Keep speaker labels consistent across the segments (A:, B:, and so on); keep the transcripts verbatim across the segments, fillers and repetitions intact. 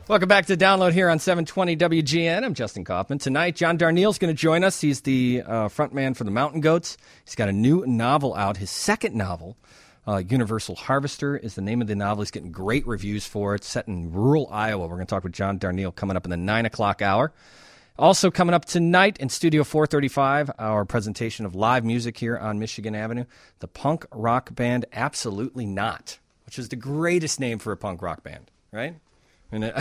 A: Welcome back to Download here on seven twenty W G N. I'm Justin Kaufman. Tonight, John Darnielle's going to join us. He's the uh, frontman for the Mountain Goats. He's got a new novel out, his second novel. Uh, Universal Harvester is the name of the novel. He's getting great reviews for it. Set in rural Iowa. We're going to talk with John Darnielle coming up in the nine o'clock hour. Also coming up tonight in Studio four thirty-five, our presentation of live music here on Michigan Avenue. The punk rock band Absolutely Not, which is the greatest name for a punk rock band, right? And it,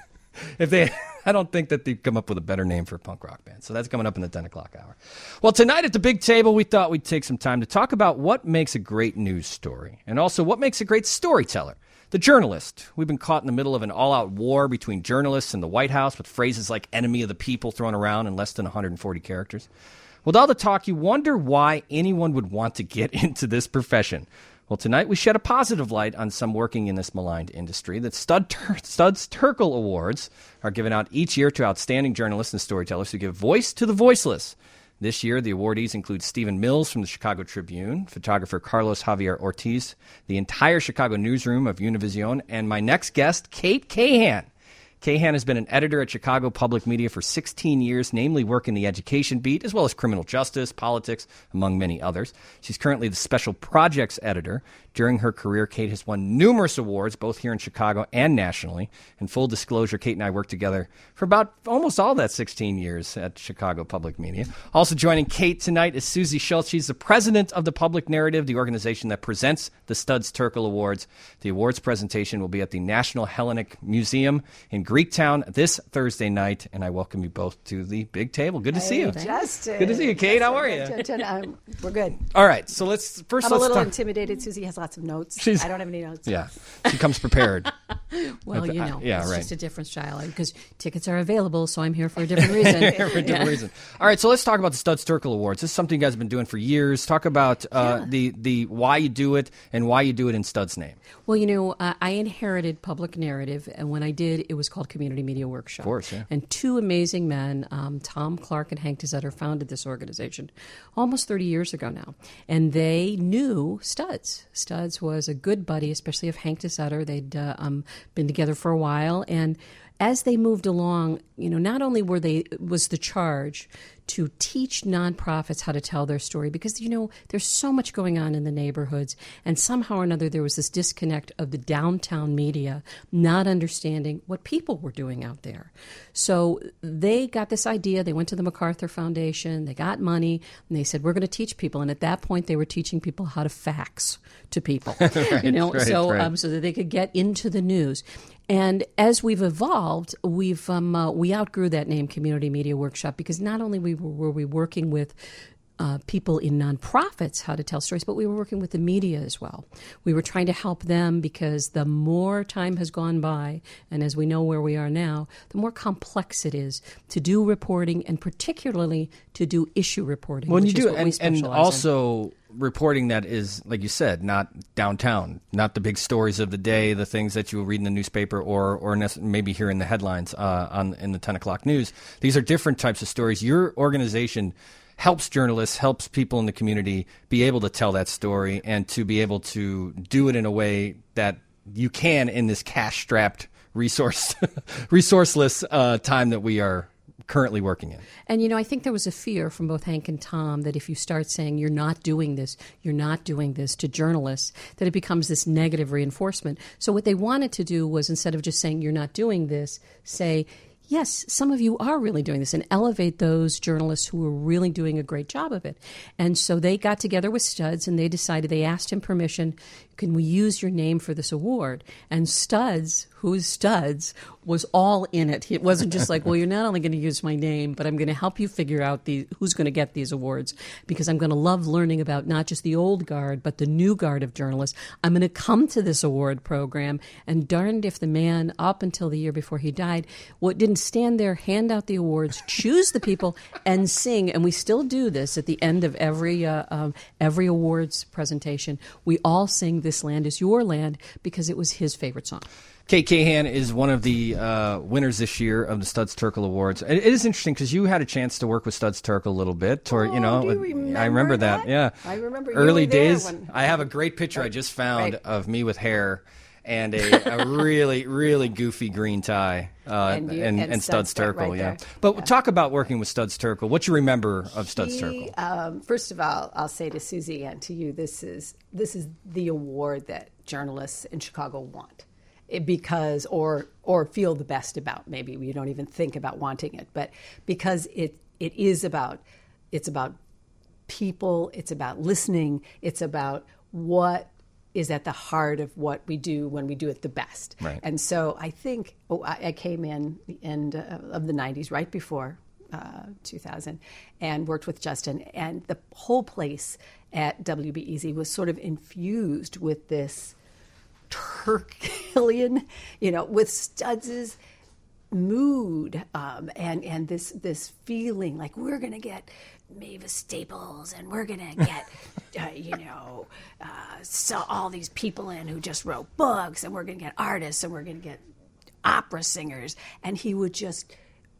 A: if they, I don't think that they've come up with a better name for a punk rock band. So that's coming up in the ten o'clock hour. Well, tonight at the big table, we thought we'd take some time to talk about what makes a great news story and also what makes a great storyteller. The journalist. We've been caught in the middle of an all-out war between journalists and the White House with phrases like enemy of the people thrown around in less than one hundred forty characters. With all the talk, you wonder why anyone would want to get into this profession. Well, tonight we shed a positive light on some working in this maligned industry. The Stud Tur- Studs Terkel Awards are given out each year to outstanding journalists and storytellers who give voice to the voiceless. This year, the awardees include Stephen Mills from the Chicago Tribune, photographer Carlos Javier Ortiz, the entire Chicago newsroom of Univision, and my next guest, Kate Cahan. Cahan has been an editor at Chicago Public Media for sixteen years, namely working the education beat, as well as criminal justice, politics, among many others. She's currently the special projects editor. During her career, Kate has won numerous awards, both here in Chicago and nationally. In full disclosure, Kate and I worked together for about almost all that sixteen years at Chicago Public Media. Also joining Kate tonight is Susie Schultz. She's the president of the Public Narrative, the organization that presents the Studs Terkel Awards. The awards presentation will be at the National Hellenic Museum in Greektown this Thursday night, and I welcome you both to the big table. Good to
B: hey,
A: see you.
B: Justin.
A: Good to see you, Kate. How are you?
B: Um, we're good.
A: All right, so let's first.
B: I'm
A: let's
B: a little
A: talk.
B: intimidated. Susie has lots of notes.
A: She's,
B: I don't have any notes.
A: Yeah, she comes prepared.
C: Well,
A: the,
C: you know,
A: uh, yeah,
C: it's
A: right.
C: just a different style because tickets are available, so I'm here for a different reason.
A: for a different
C: yeah.
A: reason. All right, so let's talk about the Studs Terkel Awards. This is something you guys have been doing for years. Talk about uh,
C: Yeah.
A: the the why you do it and why you do it in Studs' name.
C: Well, you know, uh, I inherited Public Narrative, and when I did, it was called Community Media Workshop.
A: Of course, yeah.
C: And two amazing men, um, Tom Clark and Hank DeZetter, founded this organization almost thirty years ago now. And they knew Studs. Studs was a good buddy, especially of Hank DeZetter. They'd uh, um, been together for a while, and as they moved along, you know, not only were they was the charge to teach nonprofits how to tell their story, because, you know, there's so much going on in the neighborhoods, and somehow or another there was this disconnect of the downtown media not understanding what people were doing out there. So they got this idea. They went to the MacArthur Foundation. They got money, and they said, we're going to teach people. And at that point, they were teaching people how to fax to people,
A: right,
C: you know,
A: right,
C: so
A: right.
C: Um, so that they could get into the news. And as we've evolved, we've um, uh, we outgrew that name, Community Media Workshop, because not only we were, were we working with uh, people in nonprofits how to tell stories, but we were working with the media as well. We were trying to help them because the more time has gone by, and as we know where we are now, the more complex it is to do reporting, and particularly to do issue reporting.
A: When
C: which
A: you
C: is
A: do,
C: what we
A: and, and
C: specialize in.
A: also reporting that is, like you said, not downtown, not the big stories of the day, the things that you will read in the newspaper or or nec- maybe hear in the headlines uh, on in the ten o'clock news. These are different types of stories. Your organization helps journalists, helps people in the community be able to tell that story and to be able to do it in a way that you can in this cash-strapped, resource resourceless uh, time that we are currently working in.
C: And, you know, I think there was a fear from both Hank and Tom that if you start saying you're not doing this, you're not doing this to journalists, that it becomes this negative reinforcement. So what they wanted to do was, instead of just saying you're not doing this, say, yes, some of you are really doing this, and elevate those journalists who are really doing a great job of it. And so they got together with Studs, and they decided, they asked him permission, can we use your name for this award? And Studs, who's Studs, was all in it. It wasn't just like, well, you're not only going to use my name, but I'm going to help you figure out the, who's going to get these awards, because I'm going to love learning about not just the old guard, but the new guard of journalists. I'm going to come to this award program, and darned if the man, up until the year before he died, what didn't stand there, hand out the awards, choose the people, and sing. And we still do this at the end of every uh, um, every awards presentation. We all sing "This Land Is Your Land" because it was his favorite song.
A: Kate Cahan is one of the uh, winners this year of the Studs Terkel Awards. It, it is interesting because you had a chance to work with Studs Terkel a little bit, or
B: oh,
A: you know,
B: do you remember
A: I remember that.
B: that?
A: Yeah,
B: I remember you
A: early
B: were there
A: days.
B: when-
A: I have a great picture I just found
B: Right.
A: of me with hair. and a, a really, really goofy green tie. Uh,
B: And
A: and,
B: you-
A: and,
B: and
A: Studs
B: Studs
A: Terkel,
B: right
A: yeah.
B: there.
A: But
B: Yeah.
A: talk about working with Studs Terkel. What you remember of Studs
B: He,
A: Terkel?
B: um, first of all, I'll say to Susie and to you, this is this is the award that journalists in Chicago want, it, because or or feel the best about. Maybe we don't even think about wanting it, but because it it is about it's about people, it's about listening, it's about what is at the heart of what we do when we do it the best.
A: Right.
B: And so I think oh, I, I came in the end uh, of the nineties, right before uh, two thousand, and worked with Justin. And the whole place at W B E Z was sort of infused with this Terkelian, you know, with Studs' mood um, and and this this feeling like we're going to get Mavis Staples and we're going to get, uh, you know, uh, so all these people in who just wrote books, and we're going to get artists, and we're going to get opera singers. And he would just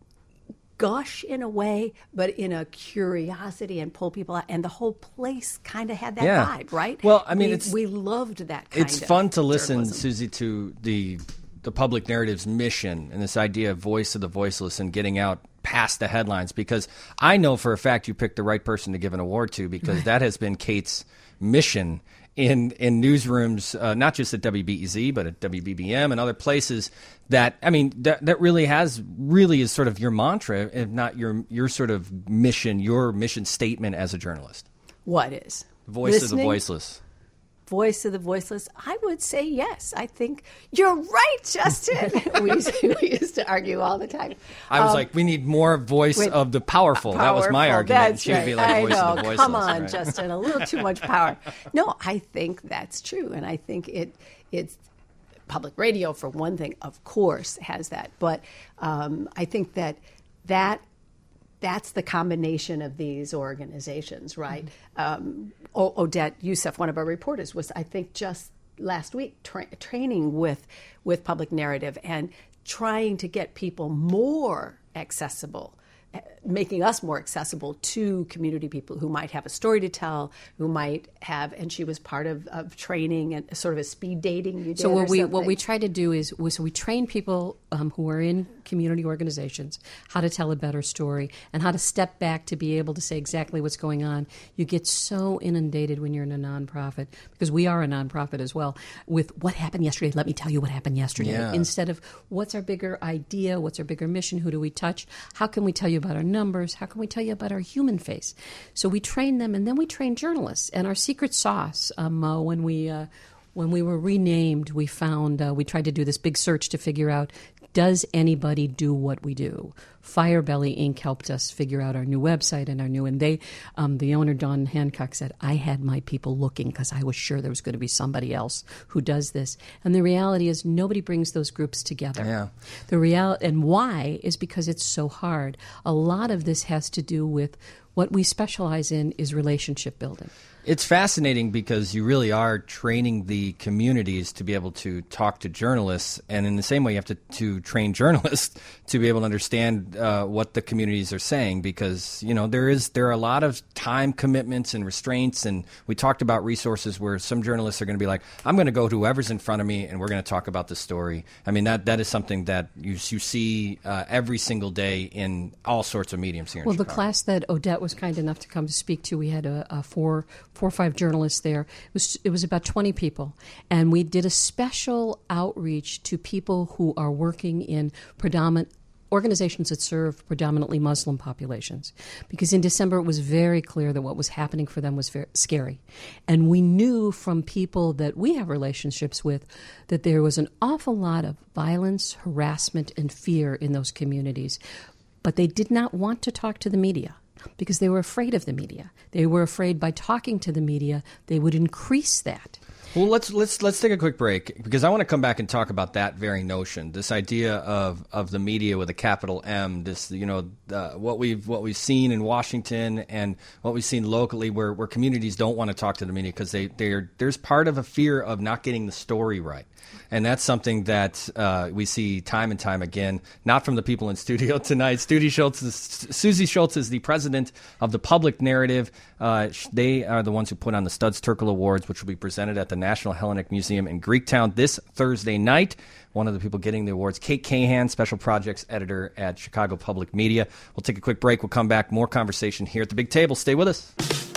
B: gush in a way, but in a curiosity, and pull people out. And the whole place kind of had that
A: Yeah.
B: vibe, right?
A: Well, I mean,
B: we,
A: it's-
B: we loved that kind
A: It's
B: of
A: fun to listen,
B: journalism.
A: Susie, to the the public narrative's mission and this idea of voice of the voiceless and getting out past the headlines, because I know for a fact you picked the right person to give an award to, because that has been Kate's mission in in newsrooms, uh, not just at W B E Z, but at W B B M and other places. That, I mean, that that really has, really is sort of your mantra, if not your your sort of mission, your mission statement as a journalist.
B: What is?
A: Voice of the
B: Listening?
A: voiceless.
B: Voice of the voiceless? I would say yes. I think you're right, Justin. we, used to, we used to argue all the time.
A: I was
B: Um,
A: like, we need more voice
B: with-
A: of the powerful. That was my
B: powerful.
A: argument.
B: That's
A: She would be
B: right.
A: like, voice
B: I know.
A: of the voiceless.
B: Come on,
A: right?
B: Justin. A little too much power. No, I think that's true, and I think it it's public radio, for one thing, of course, has that. But um, I think that that that's the combination of these organizations, right?
A: Mm-hmm.
B: Um, o- Odette Youssef, one of our reporters, was, I think, just last week tra- training with with public narrative and trying to get people more accessible, uh, making us more accessible to community people who might have a story to tell, who might have, and she was part of, of training and sort of a speed dating you did
C: So
B: or
C: what we what
B: something.
C: we try to do is was we train people um, who are in community organizations how to tell a better story and how to step back to be able to say exactly what's going on. You get so inundated when you're in a nonprofit, because we are a nonprofit as well, with what happened yesterday. Let me tell you what happened yesterday.
A: Yeah.
C: Instead of what's our bigger idea, what's our bigger mission, who do we touch, how can we tell you about our numbers, how can we tell you about our human face. So we train them, and then we train journalists. And our secret sauce, um, uh, when we uh, when we were renamed, we found uh, we tried to do this big search to figure out, does anybody do what we do? Firebelly Incorporated helped us figure out our new website and our new, and they, um, the owner, Don Hancock, said, I had my people looking because I was sure there was going to be somebody else who does this. And the reality is nobody brings those groups together.
A: Yeah.
C: The real and why is because it's so hard. A lot of this has to do with what we specialize in is relationship building.
A: It's fascinating because you really are training the communities to be able to talk to journalists, and in the same way you have to, to train journalists to be able to understand uh, what the communities are saying, because you know there is there are a lot of time commitments and restraints, and we talked about resources where some journalists are going to be like, I'm going to go to whoever's in front of me and we're going to talk about the story. I mean, that that is something that you, you see uh, every single day in all sorts of mediums here in
C: Well, the
A: Chicago.
C: class that Odette was kind enough to come to speak to, we had a, a four, four or five journalists there. It was it was about twenty people, and we did a special outreach to people who are working in predominant organizations that serve predominantly Muslim populations, because in December it was very clear that what was happening for them was very scary, and we knew from people that we have relationships with that there was an awful lot of violence, harassment, and fear in those communities, but they did not want to talk to the media because they were afraid of the media. They were afraid by talking to the media, they would increase that.
A: Well, let's let's let's take a quick break, because I want to come back and talk about that very notion, this idea of, of the media with a capital M. This, you know, uh, what we've what we've seen in Washington and what we've seen locally, where, where communities don't want to talk to the media because they they're there's part of a fear of not getting the story right. And that's something that uh, we see time and time again, not from the people in studio tonight. Studi Schultz is, Susie Schultz is the president of the Public Narrative. Uh, they are the ones who put on the Studs Terkel Awards, which will be presented at the National Hellenic Museum in Greektown this Thursday night. One of the people getting the awards, Kate Cahan, Special Projects Editor at Chicago Public Media. We'll take a quick break. We'll come back. More conversation here at the Big Table. Stay with us.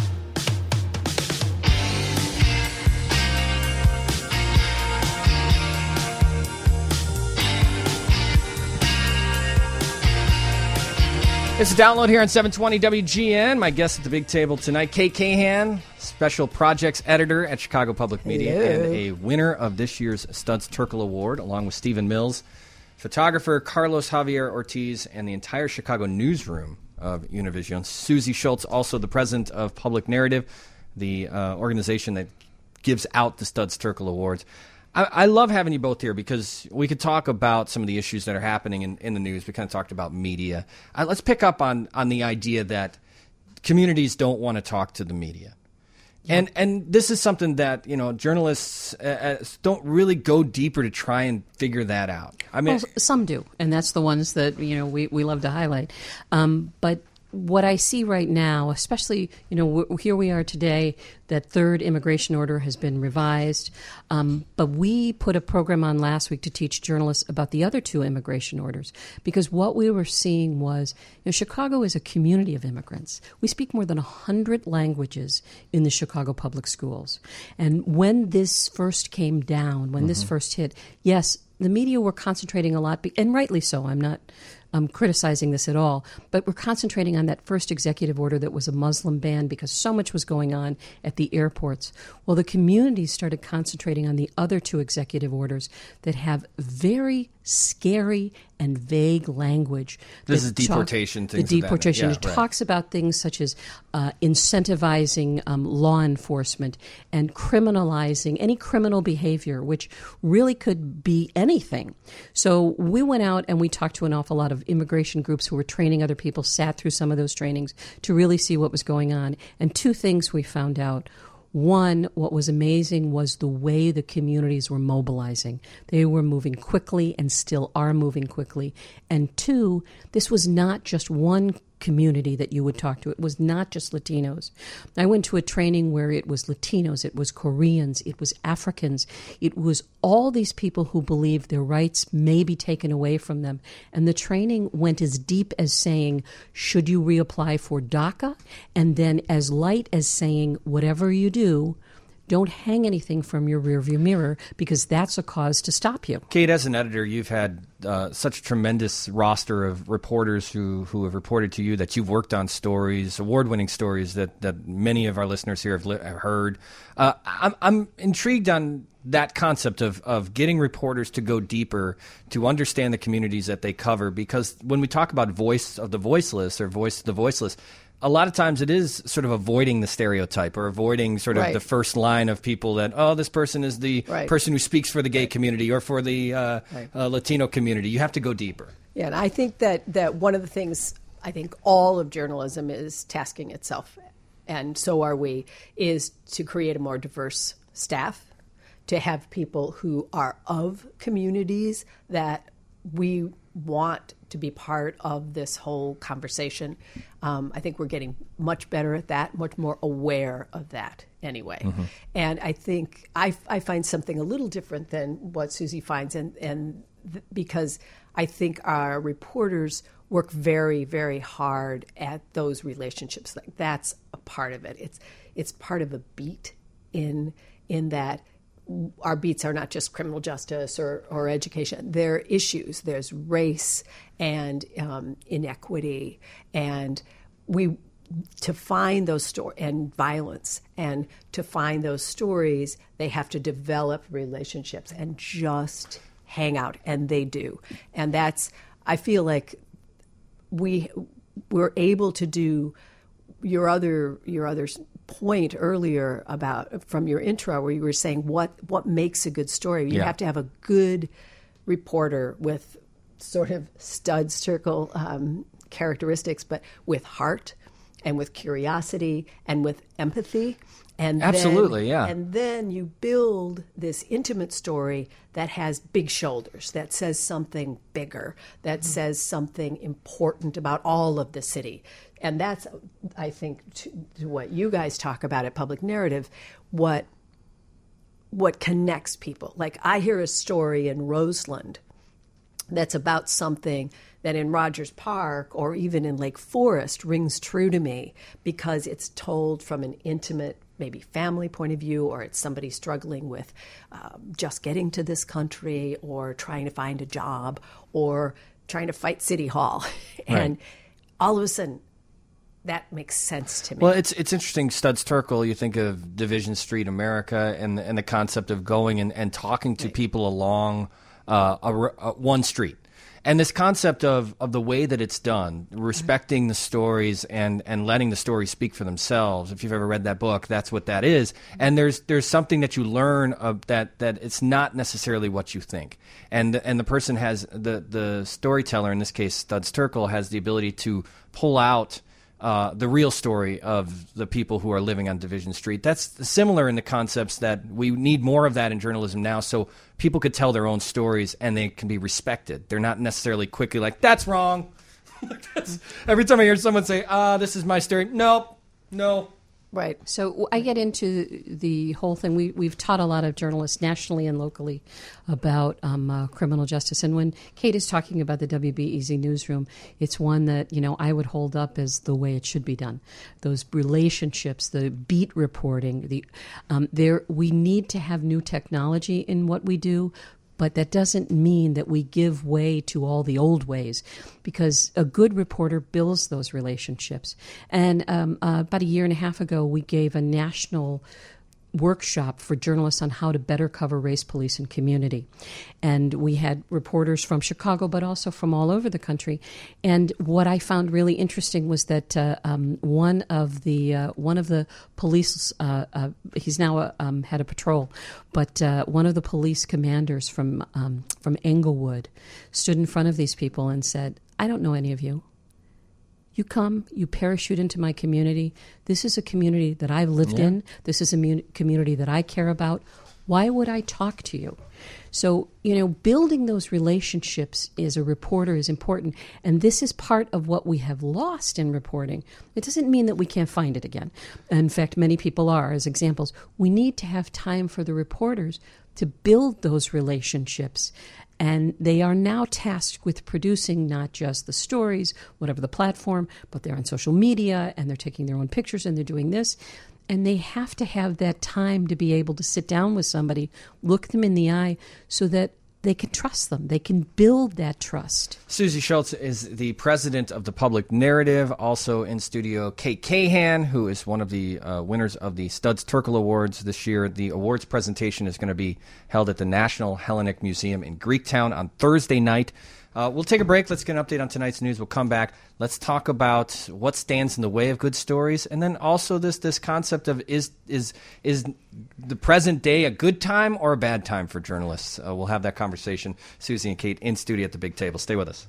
A: It's a download here on seven twenty W G N. My guest at the Big Table tonight, Kate Cahan, Special Projects Editor at Chicago Public Media,
B: Hello.
A: and a winner of this year's Studs Terkel Award, along with Stephen Mills, photographer Carlos Javier Ortiz, and the entire Chicago newsroom of Univision. Susie Schultz, also the president of Public Narrative, the uh, organization that gives out the Studs Terkel Awards. I, I love having you both here because we could talk about some of the issues that are happening in, in the news. We kind of talked about media. Uh, let's pick up on, on the idea that communities don't want to talk to the media. Yeah. And and this is something that, you know, journalists uh, don't really go deeper to try and figure that out. I mean,
C: well, some do, and that's the ones that, you know, we, we love to highlight. Um, but what I see right now, especially, you know, w- here we are today, that third immigration order has been revised. Um, but we put a program on last week to teach journalists about the other two immigration orders, because what we were seeing was, you know, Chicago is a community of immigrants. We speak more than one hundred languages in the Chicago public schools. And when this first came down, when mm-hmm. this first hit, yes, the media were concentrating a lot, be- and rightly so. I'm not um, criticizing this at all, but we're concentrating on that first executive order that was a Muslim ban because so much was going on at the airports. Well, the communities started concentrating on the other two executive orders that have very scary and vague language.
A: This is deportation.
C: Talk,
A: things
C: the
A: of that
C: deportation.
A: yeah,
C: it
A: right.
C: talks about things such as uh, incentivizing um, law enforcement and criminalizing any criminal behavior, which really could be anything. So we went out and we talked to an awful lot of immigration groups who were training other people, sat through some of those trainings to really see what was going on. And two things we found out. One, what was amazing was the way the communities were mobilizing. They were moving quickly and still are moving quickly. And two, this was not just one community that you would talk to. It was not just Latinos. I went to a training where it was Latinos, it was Koreans, it was Africans. It was all these people who believed their rights may be taken away from them. And the training went as deep as saying, should you reapply for DACA? And then as light as saying, whatever you do, don't hang anything from your rearview mirror because that's a cause to stop you.
A: Kate, as an editor, you've had uh, such a tremendous roster of reporters who, who have reported to you that you've worked on stories, award-winning stories that, that many of our listeners here have, li- have heard. Uh, I'm, I'm intrigued on that concept of, of getting reporters to go deeper to understand the communities that they cover, because when we talk about voice of the voiceless or voice of the voiceless, a lot of times it is sort of avoiding the stereotype or avoiding sort of
B: right.
A: the first line of people that, oh, this person is the
B: right.
A: person who speaks for the gay
B: right.
A: community or for the uh,
B: right.
A: uh, Latino community. You have to go deeper.
B: Yeah, and I think that, that one of the things I think all of journalism is tasking itself, and so are we, is to create a more diverse staff, to have people who are of communities that we want to be part of this whole conversation. Um, I think we're getting much better at that, much more aware of that anyway. Mm-hmm. And I think I, I find something a little different than what Susie finds, and, and th- because I think our reporters work very, very hard at those relationships. Like that's a part of it. It's it's part of a beat in in that our beats are not just criminal justice or, or education. They're issues. There's race and um, inequity, and we to find those stories, and violence, and to find those stories, they have to develop relationships and just hang out, and they do. And that's, I feel like we we're able to do your other your other point earlier about from your intro where you were saying what what makes a good story. You
A: yeah.
B: have to have a good reporter with sort of Studs Terkel um, characteristics, but with heart and with curiosity and with empathy. And
A: Absolutely,
B: then,
A: yeah.
B: And then you build this intimate story that has big shoulders, that says something bigger, that mm-hmm. says something important about all of the city. And that's, I think, to, to what you guys talk about at Public Narrative, what what connects people. Like I hear a story in Roseland that's about something that in Rogers Park or even in Lake Forest rings true to me because it's told from an intimate, maybe family point of view, or it's somebody struggling with um, just getting to this country or trying to find a job or trying to fight City Hall. And
A: right.
B: all of a sudden, that makes sense to me.
A: Well, it's it's interesting. Studs Terkel, you think of Division Street America and, and the concept of going and, and talking to right. people along uh, a, a, one street. And this concept of, of the way that it's done, respecting the stories and, and letting the stories speak for themselves. If you've ever read that book, that's what that is. And there's there's something that you learn of that that it's not necessarily what you think. And and the person has the the storyteller, in this case Studs Terkel, has the ability to pull out Uh, the real story of the people who are living on Division Street. That's similar in the concepts that we need more of that in journalism now, so people could tell their own stories and they can be respected. They're not necessarily quickly like, that's wrong. that's, every time I hear someone say, ah, this is my story, nope, no.
B: Right.
C: So I get into the whole thing. We, we've taught a lot of journalists nationally and locally about um, uh, criminal justice. And when Kate is talking about the W B E Z newsroom, it's one that, you know, I would hold up as the way it should be done. Those relationships, the beat reporting, the um, there we need to have new technology in what we do. But that doesn't mean that we give way to all the old ways, because a good reporter builds those relationships. And um, uh, about a year and a half ago, we gave a national workshop for journalists on how to better cover race, police, and community. And we had reporters from Chicago, but also from all over the country. And what I found really interesting was that uh, um, one of the uh, one of the police, uh, uh, he's now a um, head of patrol, but uh, one of the police commanders from um, from Englewood stood in front of these people and said, "I don't know any of you. You come, you parachute into my community. This is a community that I've lived yeah. in. This is a mu- community that I care about. Why would I talk to you?" So, you know, building those relationships as a reporter is important. And this is part of what we have lost in reporting. It doesn't mean that we can't find it again. In fact, many people are, as examples. We need to have time for the reporters to build those relationships. And they are now tasked with producing not just the stories, whatever the platform, but they're on social media and they're taking their own pictures and they're doing this. And they have to have that time to be able to sit down with somebody, look them in the eye so that they can trust them. They can build that trust.
A: Susie Schultz is the president of the Public Narrative. Also in studio, Kate Cahan, who is one of the uh, winners of the Studs Terkel Awards this year. The awards presentation is going to be held at the National Hellenic Museum in Greektown on Thursday night. Uh, we'll take a break. Let's get an update on tonight's news. We'll come back. Let's talk about what stands in the way of good stories, and then also this this concept of is is is the present day a good time or a bad time for journalists? Uh, we'll have that conversation. Susie and Kate in studio at the big table. Stay with us.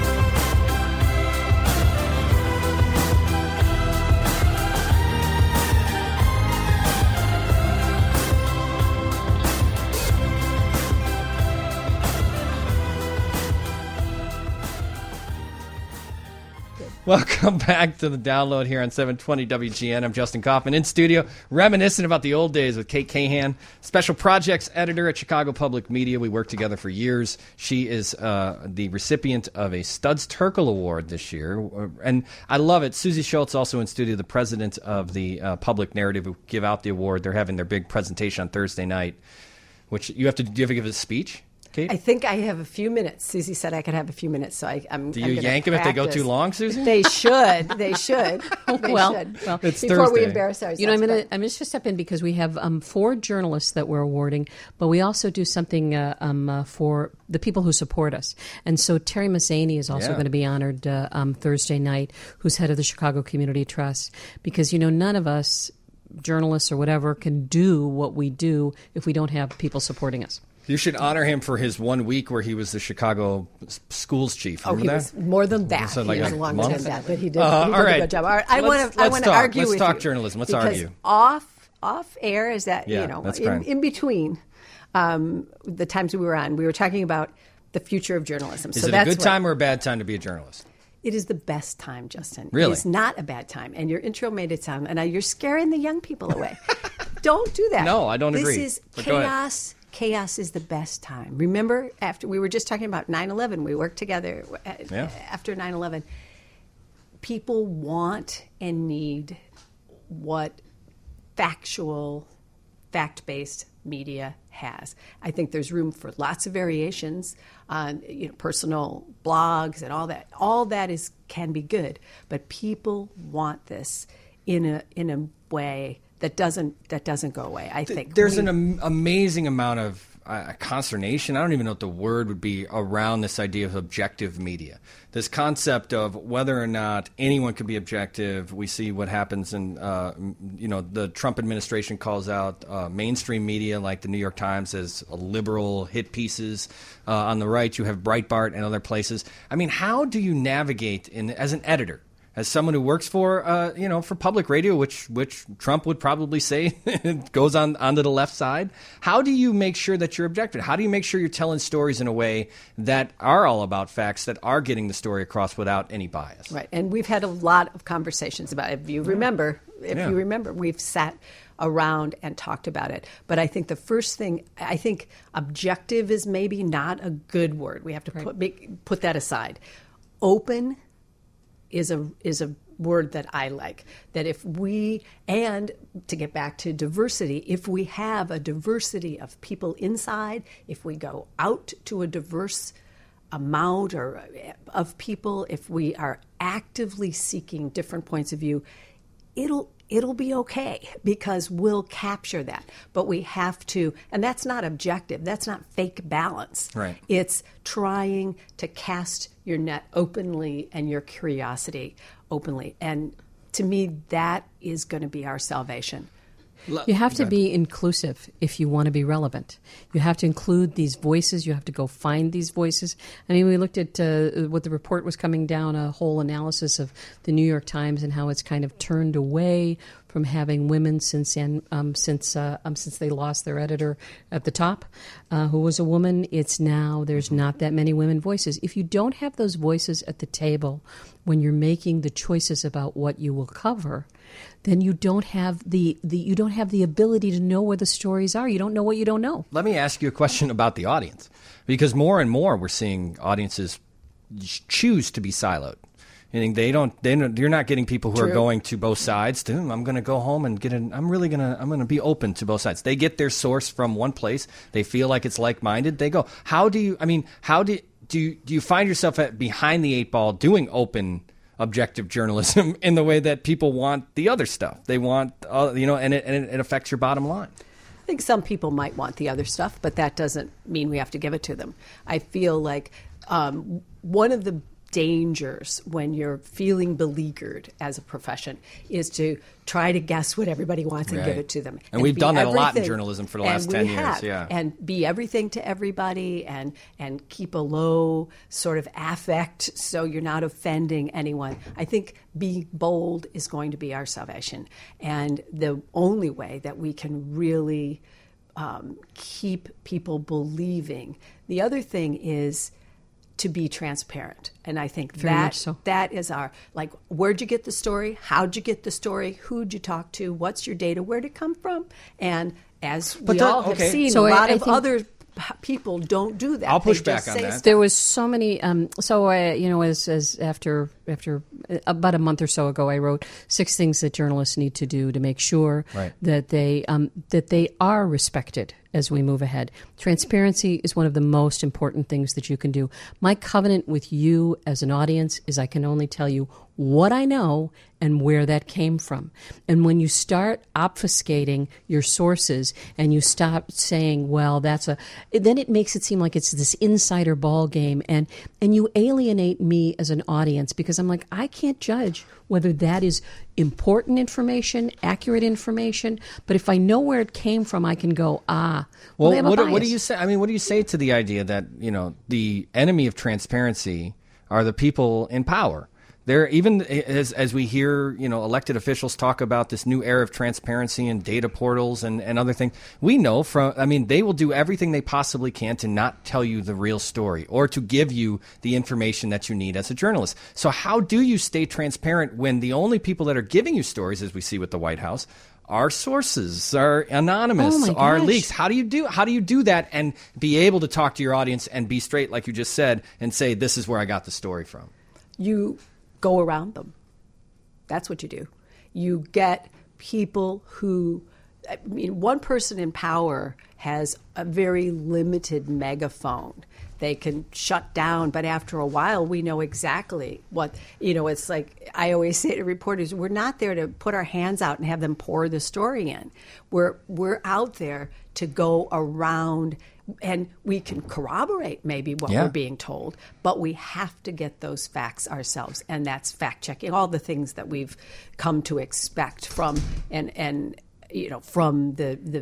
A: Welcome back to the download here on seven twenty W G N. I'm Justin Kaufman in studio, reminiscent about the old days with Kate Cahan, special projects editor at Chicago Public Media. We worked together for years. She is uh, the recipient of a Studs Terkel Award this year, and I love it. Susie Schultz also in studio, the president of the uh, Public Narrative, who give out the award. They're having their big presentation on Thursday night, which you have to, do you have to give a speech? Kate?
B: I think I have a few minutes. Susie said I could have a few minutes, so I, I'm.
A: Do you
B: I'm
A: yank them if they go too long, Susie?
B: They should. They should. They
C: well,
B: should.
C: well,
A: it's
B: before
A: Thursday.
B: we embarrass ourselves.
C: You know, I'm going to I'm just step in because we have um, four journalists that we're awarding, but we also do something uh, um, uh, for the people who support us. And so Terry Mazzani is also
A: Yeah.
C: going to be honored uh, um, Thursday night, who's head of the Chicago Community Trust, because you know none of us journalists or whatever can do what we do if we don't have people supporting us.
A: You should honor him for his one week where he was the Chicago s- schools chief.
B: Oh,
A: Remember
B: he
A: that?
B: was more than that.
A: So like
B: he was
A: a
B: longer
A: month?
B: than that, but he did,
A: Uh,
B: he did
A: all
B: a
A: right.
B: good job. All right, I
A: Let's-
B: want to. I
A: let's
B: want to
A: talk.
B: argue
A: Let's
B: with
A: talk
B: you
A: journalism. Let's
B: because
A: argue.
B: Off off air is that
A: Yeah,
B: you know
A: that's
B: in,
A: fine.
B: in between um, the times we were on, we were talking about the future of journalism.
A: Is
B: so
A: it a
B: that's
A: good
B: what,
A: time or a bad time to be a journalist?
B: It is the best time, Justin.
A: Really?
B: It's not a bad time. And your intro made it sound, and now you're scaring the young people away. don't do that.
A: No, I don't
B: this
A: agree.
B: This is
A: But go ahead.
B: chaos. Chaos is the best time. Remember, after we were just talking about nine eleven, we worked together at,
A: Yeah.
B: after nine eleven. People want and need what factual, fact-based media has. I think there's room for lots of variations on, you know, personal blogs and all that. All that is can be good, but people want this in a in a way that doesn't that doesn't go away. I think
A: There's
B: We-
A: an am- amazing amount of uh, consternation. I don't even know what the word would be around this idea of objective media. This concept of whether or not anyone could be objective. We see what happens in, uh, you know, the Trump administration calls out uh, mainstream media like the New York Times as liberal hit pieces. Uh, on the right, you have Breitbart and other places. I mean, how do you navigate in as an editor? As someone who works for, uh, you know, for public radio, which which Trump would probably say goes on onto the left side, how do you make sure that you're objective? How do you make sure you're telling stories in a way that are all about facts, that are getting the story across without any bias?
B: Right, and we've had a lot of conversations about it. If you remember, if
A: Yeah.
B: you remember, we've sat around and talked about it. But I think the first thing, I think objective is maybe not a good word. We have to put make, put that aside. Open is a is a word that I like. That if we, and to get back to diversity, if we have a diversity of people inside, if we go out to a diverse amount or of people, if we are actively seeking different points of view, it'll it'll be okay because we'll capture that. But we have to, and that's not objective. That's not fake balance.
A: Right.
B: It's trying to cast your net openly and your curiosity openly. And to me, that is going to be our salvation.
C: You have to be inclusive if you want to be relevant. You have to include these voices. You have to go find these voices. I mean, we looked at uh, what the report was coming down, a whole analysis of the New York Times and how it's kind of turned away from having women since um, since uh, um, since they lost their editor at the top, uh, who was a woman. It's now there's not that many women voices. If you don't have those voices at the table when you're making the choices about what you will cover, then you don't have the, the you don't have the ability to know where the stories are. You don't know what you don't know.
A: Let me ask you a question about the audience, because more and more we're seeing audiences choose to be siloed. Meaning they don't, they don't, you're not getting people who
B: True.
A: are going to both sides. To, I'm going to go home and get an, I'm really going to, I'm going to be open to both sides. They get their source from one place. They feel like it's like-minded. They go, how do you, I mean, how do, do you, do you find yourself at behind the eight ball doing open objective journalism in the way that people want the other stuff? They want, uh, you know, and it, and it affects your bottom line.
B: I think some people might want the other stuff, but that doesn't mean we have to give it to them. I feel like um, one of the dangers when you're feeling beleaguered as a profession is to try to guess what everybody wants and
A: Right.
B: give it to them.
A: And we've
B: be
A: done that a lot in
B: everything.
A: journalism for the
B: And
A: last
B: we
A: ten years,
B: have.
A: yeah.
B: And be everything to everybody and and keep a low sort of affect so you're not offending anyone. I think being bold is going to be our salvation. And the only way that we can really um, keep people believing. The other thing is to be transparent. And I think
C: Very
B: that
C: much so.
B: that is our, like, where'd you get the story? How'd you get the story? Who'd you talk to? What's your data? Where'd it come from? And as we
A: the-
B: all have
A: okay.
B: seen,
C: So
B: a
C: I-
B: lot
C: I
B: of
C: think-
B: other p- people don't do that.
A: I'll push
B: They just
A: back on
B: say
A: that.
B: stuff.
C: There was so many. Um, so I, you know, as as after after about a month or so ago, I wrote six things that journalists need to do to make sure
A: Right.
C: that they um, that they are respected as we move ahead. Transparency is one of the most important things that you can do. My covenant with you as an audience is I can only tell you what I know and where that came from. And when you start obfuscating your sources and you stop saying, well, that's a, then it makes it seem like it's this insider ball game, and, and you alienate me as an audience because I'm like, I can't judge whether that is important information, accurate information, but if I know where it came from, I can go, ah, well,
A: Well,
C: they have a
A: what, what do
C: bias.
A: you say? I mean, what do you say to the idea that, you know, the enemy of transparency are the people in power? There, even as as we hear, you know, elected officials talk about this new era of transparency and data portals and, and other things, we know from, I mean, they will do everything they possibly can to not tell you the real story or to give you the information that you need as a journalist. So how do you stay transparent when the only people that are giving you stories, as we see with the White House, are sources, are anonymous,
C: oh
A: are leaks? How do you do how do you do that and be able to talk to your audience and be straight, like you just said, and say, this is where I got the story from?
B: You go around them. That's what you do. You get people who, I mean, one person in power has a very limited megaphone. They can shut down, but after a while, we know exactly what, you know, it's like I always say to reporters, we're not there to put our hands out and have them pour the story in. We're, we're out there to go around, and we can corroborate maybe what
A: yeah.
B: we're being told, but we have to get those facts ourselves, and that's fact-checking, all the things that we've come to expect from, and, and you know, from the the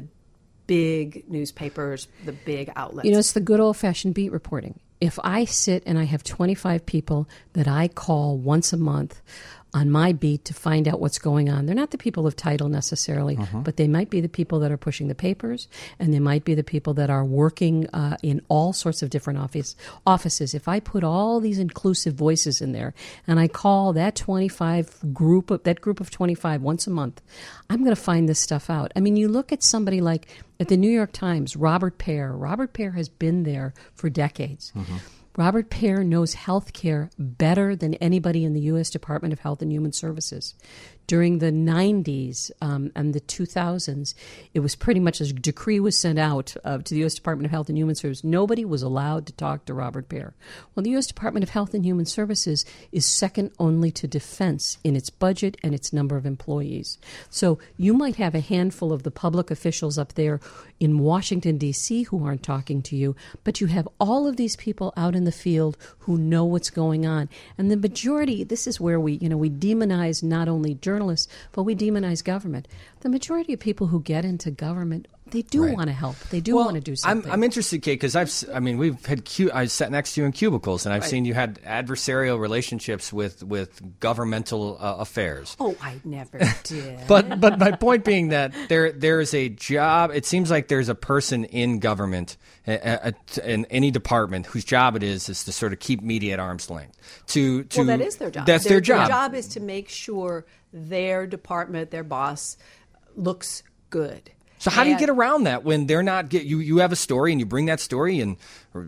B: big newspapers, the big outlets.
C: You know, it's the good old-fashioned beat reporting. If I sit and I have twenty-five people that I call once a month on my beat to find out what's going on, they're not the people of title necessarily, uh-huh. but they might be the people that are pushing the papers, and they might be the people that are working uh, in all sorts of different office, offices. If I put all these inclusive voices in there and I call that twenty-five group of, that group of twenty-five once a month, I'm going to find this stuff out. I mean, you look at somebody like at the New York Times, Robert Pear. Robert Pear has been there for decades. Mm-hmm. Robert Pear knows health care better than anybody in the U S Department of Health and Human Services. During the nineties um, and the two thousands, it was pretty much a decree was sent out uh, to the U S Department of Health and Human Services. Nobody was allowed to talk to Robert Pear. Well, the U S Department of Health and Human Services is second only to defense in its budget and its number of employees. So you might have a handful of the public officials up there in Washington, D C who aren't talking to you, but you have all of these people out in the field who know what's going on. And the majority, this is where we, you know, we demonize not only journalists, journalists, but we demonize government. The majority of people who get into government, they do
A: right.
C: want to help. They do
A: well,
C: want to do something.
A: I'm, I'm interested, Kate, because I've, I mean, we've had, cu- I sat next to you in cubicles, and I've
B: right.
A: seen you had adversarial relationships with with governmental uh, affairs.
B: Oh, I never did.
A: but but my point being that there there is a job. It seems like there's a person in government, uh, in any department, whose job it is is to sort of keep media at arm's length. To to
B: well, that is their job.
A: That's
B: their,
A: their job.
B: Their job is to make sure their department, their boss, looks good.
A: So how do you get around that when they're not get you? You have a story and you bring that story, and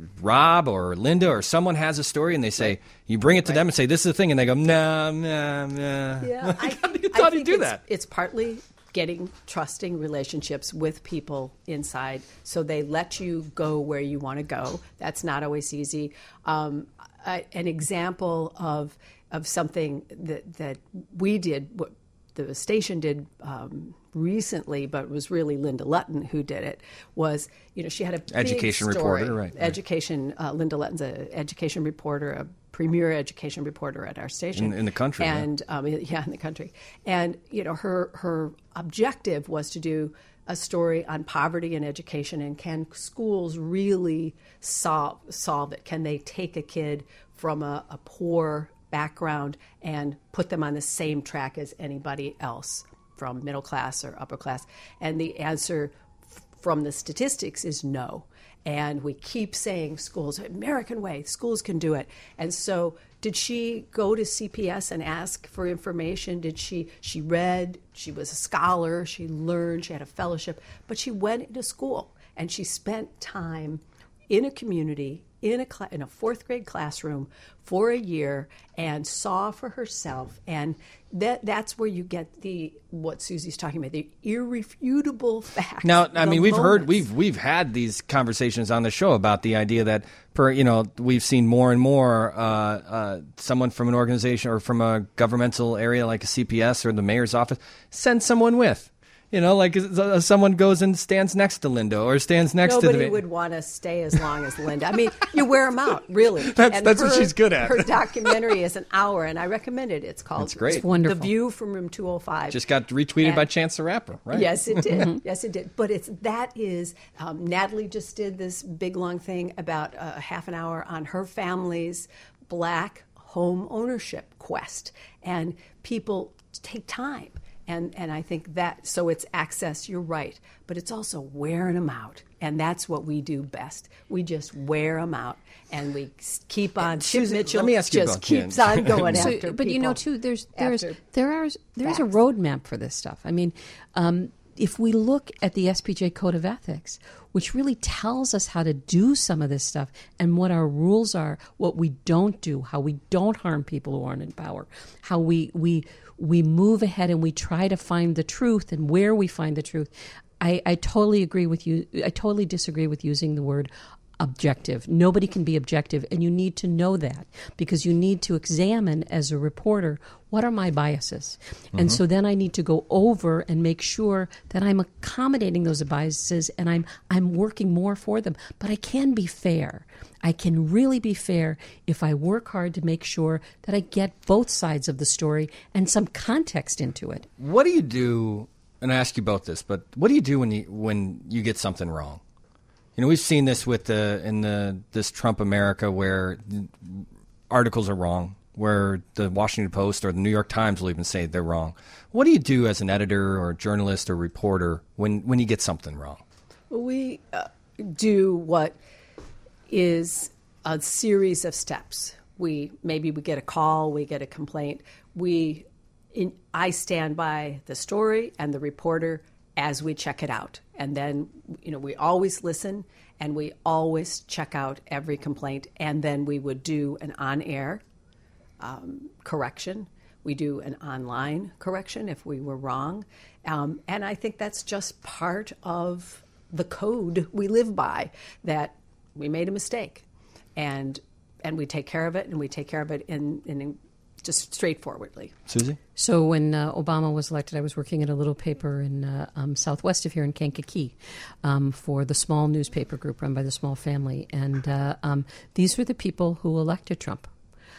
A: Rob or Linda or someone has a story, and they say right. you bring it to right. them and say this is the thing, and they go nah nah nah.
B: Yeah, I,
A: how do you,
B: I
A: how do, you do
B: it's,
A: that?
B: It's partly getting trusting relationships with people inside, so they let you go where you want to go. That's not always easy. Um, I, an example of of something that that we did, what the station did. Um, recently, but it was really Linda Lutton who did it, was, you know, she had a big
A: education
B: story.
A: reporter, right.
B: Education, uh, Linda Lutton's an education reporter, a premier education reporter at our station.
A: In, in the country.
B: And,
A: yeah.
B: Um, yeah, in the country. And, you know, her, her objective was to do a story on poverty and education, and can schools really solve, solve it? Can they take a kid from a, a poor background and put them on the same track as anybody else from middle class or upper class? And the answer f- from the statistics is no. And we keep saying schools, American way, schools can do it. And so did she go to C P S and ask for information? Did she, she read, she was a scholar, she learned, she had a fellowship, but she went into school and she spent time in a community, in a cl- in a fourth grade classroom for a year, and saw for herself. And that that's where you get the what Susie's talking about, the irrefutable facts.
A: Now, I mean, we've
B: moments.
A: heard we've we've had these conversations on the show about the idea that, per you know, we've seen more and more uh, uh, someone from an organization or from a governmental area like a C P S or the mayor's office send someone with. You know, like uh, someone goes and stands next to Linda or stands next
B: Nobody
A: to the...
B: Nobody would want to stay as long as Linda. I mean, you wear them out, really.
A: That's,
B: and
A: that's
B: her,
A: what she's good at.
B: Her documentary is an hour, and I recommend it. It's called
A: That's great.
C: It's wonderful.
B: The View from Room two oh five.
A: Just got retweeted
B: and,
A: by Chance the Rapper, right?
B: Yes, it did. Yes, it did. But it's that is, um, Natalie just did this big, long thing about a uh, half an hour on her family's black home ownership quest, and people take time. And and I think that, so it's access, you're right, but it's also wearing them out. And that's what we do best. We just wear them out, and we keep on. Chip
A: Susan,
B: Mitchell
A: let me ask you
B: just
A: about
B: keeps
A: Jen.
B: on going
C: So,
B: after
C: but you know,
B: people
C: too, there's there's
B: after
C: there are there's a
B: facts.
C: roadmap for this stuff. I mean, um, if we look at the S P J Code of Ethics, which really tells us how to do some of this stuff and what our rules are, what we don't do, how we don't harm people who aren't in power, how we we we move ahead and we try to find the truth and where we find the truth. I, I totally agree with you. I totally disagree with using the word objective. Nobody can be objective, and you need to know that, because you need to examine as a reporter, what are my biases? Mm-hmm. And so then I need to go over and make sure that I'm accommodating those biases, and I'm I'm working more for them. But I can be fair. I can really be fair if I work hard to make sure that I get both sides of the story and some context into it.
A: What do you do, and I ask you about this, but what do you do when you when you get something wrong? You know, we've seen this with the in the this Trump America, where articles are wrong, where the Washington Post or the New York Times will even say they're wrong. What do you do as an editor or journalist or reporter when, when you get something wrong?
B: We uh, do what is a series of steps. We maybe we get a call, we get a complaint. We, in, I stand by the story and the reporter as we check it out. And then, you know, we always listen and we always check out every complaint. And then we would do an on-air um, correction. We do an online correction if we were wrong. Um, and I think that's just part of the code we live by, that we made a mistake. And and we take care of it, and we take care of it in, in just straightforwardly.
A: Susie?
C: So when uh, Obama was elected, I was working at a little paper in uh, um, southwest of here in Kankakee um, for the small newspaper group run by the Small Family. And uh, um, these were the people who elected Trump.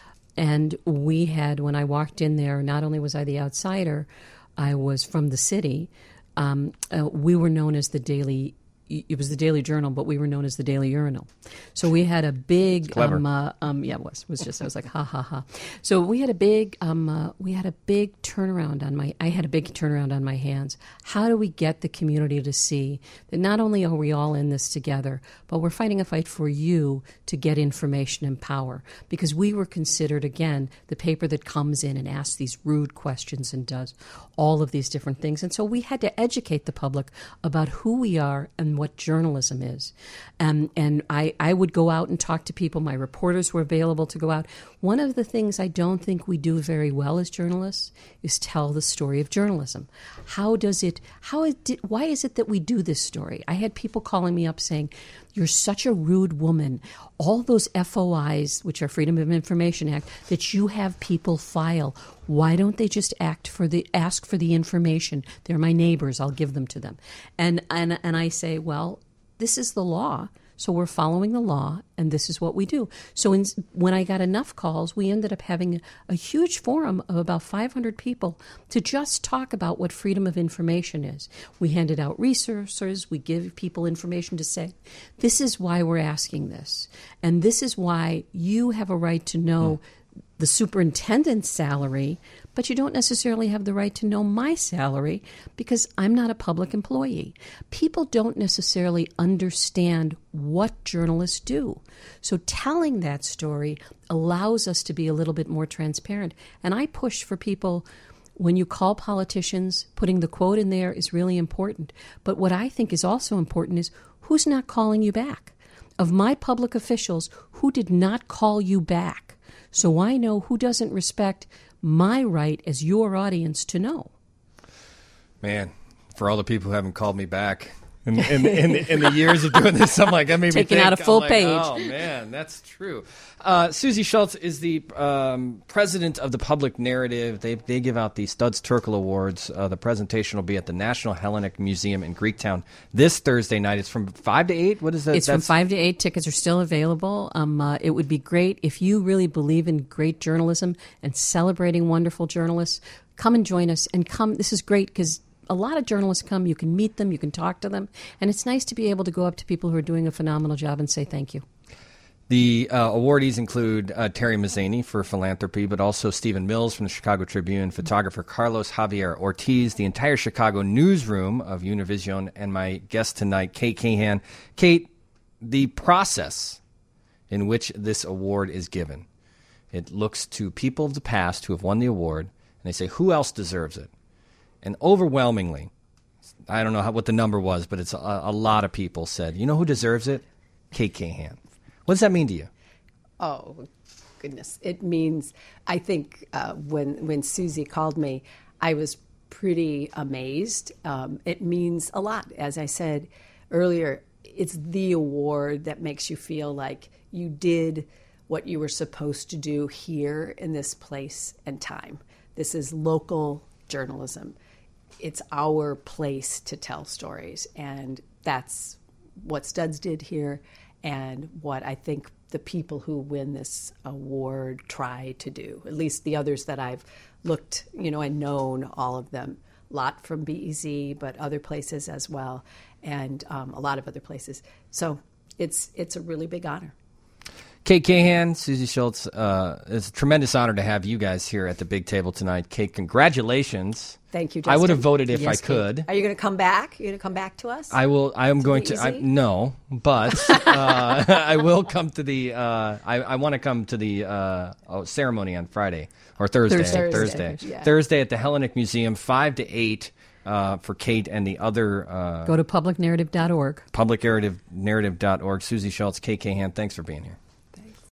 C: And we had, when I walked in there, not only was I the outsider, I was from the city. Um, uh, we were known as the Daily It was the Daily Journal, but we were known as the Daily Urinal. So we had a big, um, uh, um, yeah, it was, it was just, I was like, ha, ha, ha. So we had a big, um, uh, we had a big turnaround on my, I had a big turnaround on my hands. How do we get the community to see that not only are we all in this together, but we're fighting a fight for you to get information and power? Because we were considered, again, the paper that comes in and asks these rude questions and does all of these different things. And so we had to educate the public about who we are and what journalism is. Um, and I, I would go out and talk to people. My reporters were available to go out. One of the things I don't think we do very well as journalists is tell the story of journalism. How does it, how it did, why is it that we do this story? I had people calling me up saying, you're such a rude woman. All those F O Is, which are Freedom of Information Act, that you have people file. Why don't they just act for the ask for the information? They're my neighbors. I'll give them to them. And and and I say, well, this is the law. So we're following the law, and this is what we do. So in, when I got enough calls, we ended up having a, a huge forum of about five hundred people to just talk about what freedom of information is. We handed out resources. We give people information to say, this is why we're asking this, and this is why you have a right to know mm. the superintendent's salary, but you don't necessarily have the right to know my salary because I'm not a public employee. People don't necessarily understand what journalists do. So telling that story allows us to be a little bit more transparent. And I push for people, when you call politicians, putting the quote in there is really important. But what I think is also important is who's not calling you back? Of my public officials, who did not call you back? So I know who doesn't respect my right as your audience to know.
A: Man, for all the people who haven't called me back in, in, in, in the years of doing this, I'm like, that made me
C: Taking
A: think.
C: out a full
A: like,
C: page.
A: Oh, man, that's true. Uh, Susie Schultz is the um, president of the Public Narrative. They they give out the Studs Terkel Awards. Uh, the presentation will be at the National Hellenic Museum in Greektown this Thursday night. It's from five to eight? What is that?
C: It's That's... from five to eight. Tickets are still available. Um, uh, it would be great if you really believe in great journalism and celebrating wonderful journalists. Come and join us. And come. This is great because a lot of journalists come. You can meet them. You can talk to them. And it's nice to be able to go up to people who are doing a phenomenal job and say thank you.
A: The uh, awardees include uh, Terry Mazzani for philanthropy, but also Stephen Mills from the Chicago Tribune, photographer Carlos Javier Ortiz, the entire Chicago newsroom of Univision, and my guest tonight, Kate Cahan. Kate, the process in which this award is given, it looks to people of the past who have won the award, and they say, who else deserves it? And overwhelmingly, I don't know how, what the number was, but it's a, a lot of people said, you know who deserves it? Kate Cahan. What does that mean to you?
B: Oh, goodness. It means, I think uh, when, when Susie called me, I was pretty amazed. Um, it means a lot. As I said earlier, it's the award that makes you feel like you did what you were supposed to do here in this place and time. This is local journalism. It's our place to tell stories, and that's what Studs did here and what I think the people who win this award try to do, at least the others that I've looked, you know, and known all of them, a lot from B E Z, but other places as well, and um, a lot of other places. So it's it's a really big honor.
A: Kate Cahan, Susie Schultz, uh, it's a tremendous honor to have you guys here at the big table tonight. Kate, congratulations.
B: Thank you, Justin.
A: I would have voted if
C: Yes,
A: I could.
B: Are you going to come back? You're going to come back to us?
A: I will. I am going
B: be
A: to. I,
B: easy?
A: no, but uh, I will come to the. Uh, I, I want to come to the uh, oh, ceremony on Friday or Thursday.
C: Thursday.
A: Thursday.
B: Thursday, yeah.
A: Thursday at the Hellenic Museum, five to eight. Uh, for Kate and the other uh,
C: Go to public narrative dot org.
A: public narrative narrative dot org. Susie Schultz, Kate Cahan, thanks for being here.